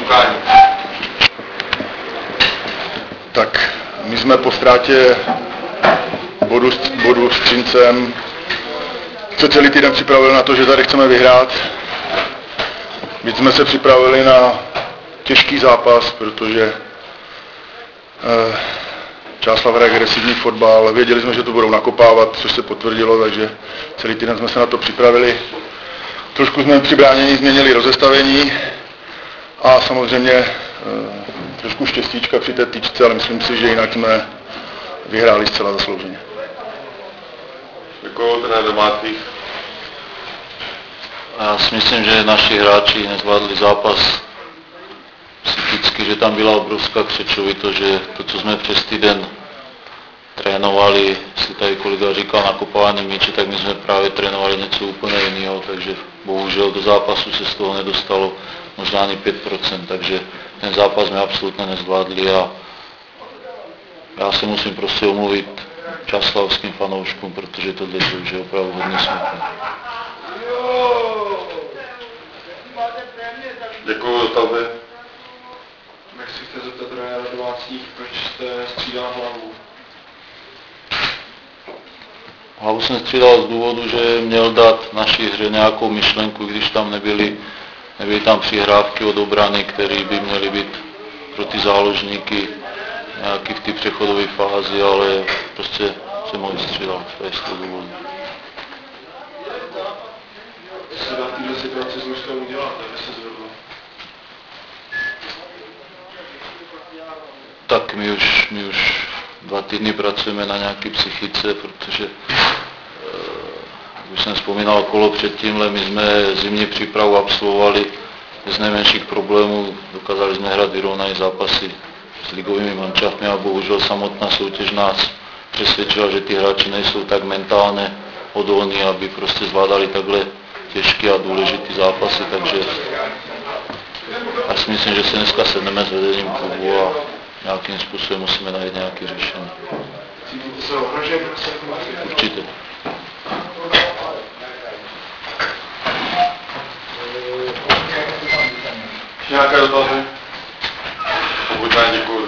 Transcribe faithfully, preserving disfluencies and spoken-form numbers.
utkání? Tak my jsme po ztrátě bodu, bodu s Třincem se celý týden připravili na to, že tady chceme vyhrát. Víc jsme se připravili na těžký zápas, protože eh, Čáslav hraje agresivní fotbal, věděli jsme, že to budou nakopávat, což se potvrdilo, takže celý týden jsme se na to připravili. Trošku jsme při bránění změnili rozestavení a samozřejmě eh, trošku štěstíčka při té tyčce, ale myslím si, že jinak jsme vyhráli zcela zaslouženě. Děkuju, trenér domácích. Já si myslím, že naši hráči nezvládli zápas psychicky, že tam byla obrovská křečovitost, že to, co jsme přes týden trénovali, si tady kolega říkal nakopávání míče, tak my jsme právě trénovali něco úplně jiného, takže bohužel do zápasu se z toho nedostalo možná ani pět procent, takže ten zápas jsme absolutně nezvládli a já se musím prostě omluvit čáslavským fanouškům, protože tohle už je opravdu hodně smutné. Děkuju, dotazy. Jak si chce zeptat trenéra domácích, proč jste střídal hlavu? Hlavu jsem střídal z důvodu, že měl dát naší hře nějakou myšlenku, když tam nebyly, nebyly tam přihrávky od obrany, které by měly být pro ty záložníky nějaký v té přechodové fázi, ale prostě jsem ho vystřídal z toho důvodu. Co se dá v této situaci s mužstvem udělat, aby se zvedlo? Tak my už, my už dva týdny pracujeme na nějaké psychice, protože už jsem vzpomínal kolo před tímhle, my jsme zimní přípravu absolvovali bez nejmenších problémů, dokázali jsme hrát vyrovnané zápasy s ligovými mančaftmi a bohužel samotná soutěž nás přesvědčila, že ty hráči nejsou tak mentálně odolní, aby prostě zvládali takhle těžké a důležité zápasy, takže já si myslím, že se dneska sedneme s vedením klubu a nějakým způsobem musíme najít nějaké řešení. Cítíte se ohrožen? Určitě. Nějaké dotazy? Pokud ne, děkuju.